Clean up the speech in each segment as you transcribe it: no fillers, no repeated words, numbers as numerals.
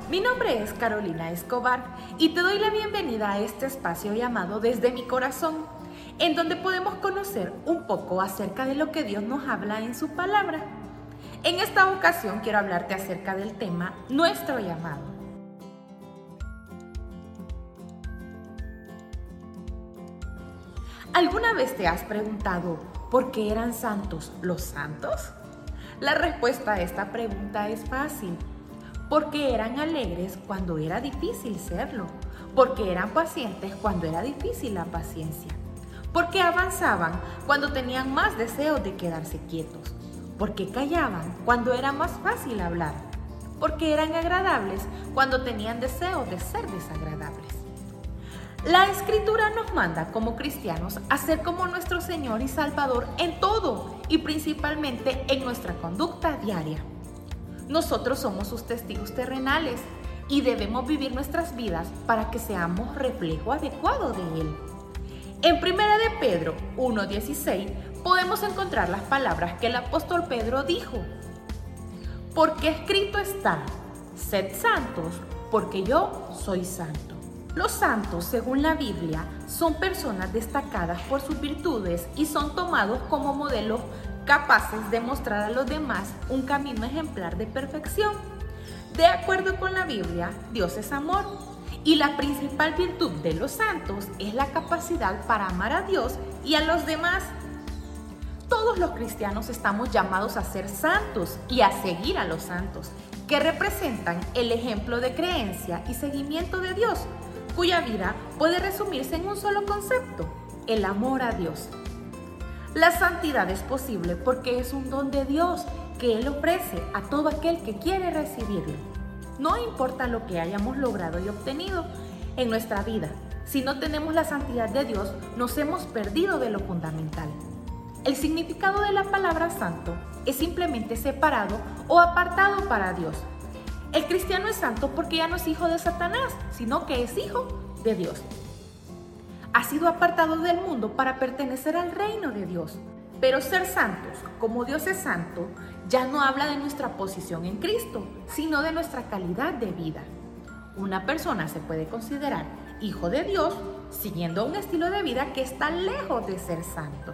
mi nombre es Carolina Escobar y te doy la bienvenida a este espacio llamado Desde mi Corazón, en donde podemos conocer un poco acerca de lo que Dios nos habla en su palabra. En esta ocasión quiero hablarte acerca del tema Nuestro llamado. ¿Alguna vez te has preguntado por qué eran santos los santos? La respuesta a esta pregunta es fácil. Porque eran alegres cuando era difícil serlo. Porque eran pacientes cuando era difícil la paciencia. Porque avanzaban cuando tenían más deseos de quedarse quietos. Porque callaban cuando era más fácil hablar. Porque eran agradables cuando tenían deseos de ser desagradables. La Escritura nos manda como cristianos a ser como nuestro Señor y Salvador en todo y principalmente en nuestra conducta diaria. Nosotros somos sus testigos terrenales y debemos vivir nuestras vidas para que seamos reflejo adecuado de Él. En 1 de Pedro 1:16 podemos encontrar las palabras que el apóstol Pedro dijo: porque escrito está, sed santos, porque yo soy santo. Los santos, según la Biblia, son personas destacadas por sus virtudes y son tomados como modelos capaces de mostrar a los demás un camino ejemplar de perfección. De acuerdo con la Biblia, Dios es amor y la principal virtud de los santos es la capacidad para amar a Dios y a los demás. Todos los cristianos estamos llamados a ser santos y a seguir a los santos, que representan el ejemplo de creencia y seguimiento de Dios, cuya vida puede resumirse en un solo concepto: el amor a Dios. La santidad es posible porque es un don de Dios que Él ofrece a todo aquel que quiere recibirlo. No importa lo que hayamos logrado y obtenido en nuestra vida, si no tenemos la santidad de Dios, nos hemos perdido de lo fundamental. El significado de la palabra santo es simplemente separado o apartado para Dios. El cristiano es santo porque ya no es hijo de Satanás, sino que es hijo de Dios. Ha sido apartado del mundo para pertenecer al reino de Dios. Pero ser santos, como Dios es santo, ya no habla de nuestra posición en Cristo, sino de nuestra calidad de vida. Una persona se puede considerar hijo de Dios siguiendo un estilo de vida que está lejos de ser santo.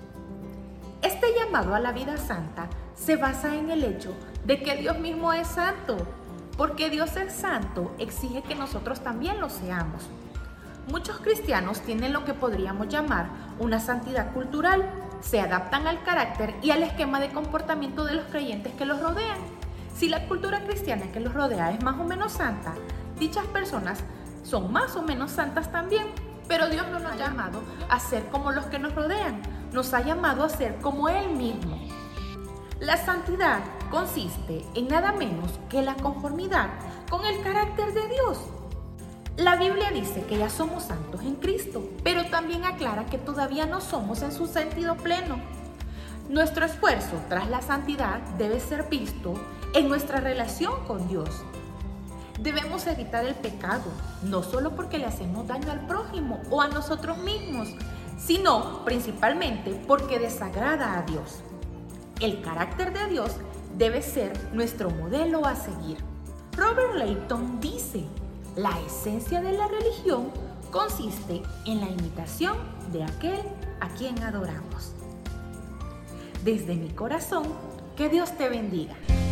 Este llamado a la vida santa se basa en el hecho de que Dios mismo es santo. Porque Dios es santo, exige que nosotros también lo seamos. Muchos cristianos tienen lo que podríamos llamar una santidad cultural. Se adaptan al carácter y al esquema de comportamiento de los creyentes que los rodean. Si la cultura cristiana que los rodea es más o menos santa, dichas personas son más o menos santas también. Pero Dios no nos ha llamado a ser como los que nos rodean, nos ha llamado a ser como Él mismo. La santidad consiste en nada menos que la conformidad con el carácter de Dios. La Biblia dice que ya somos santos en Cristo, pero también aclara que todavía no somos en su sentido pleno. Nuestro esfuerzo tras la santidad debe ser visto en nuestra relación con Dios. Debemos evitar el pecado, no solo porque le hacemos daño al prójimo o a nosotros mismos, sino principalmente porque desagrada a Dios. El carácter de Dios debe ser nuestro modelo a seguir. Robert Leighton dice: la esencia de la religión consiste en la imitación de aquel a quien adoramos. Desde mi corazón, que Dios te bendiga.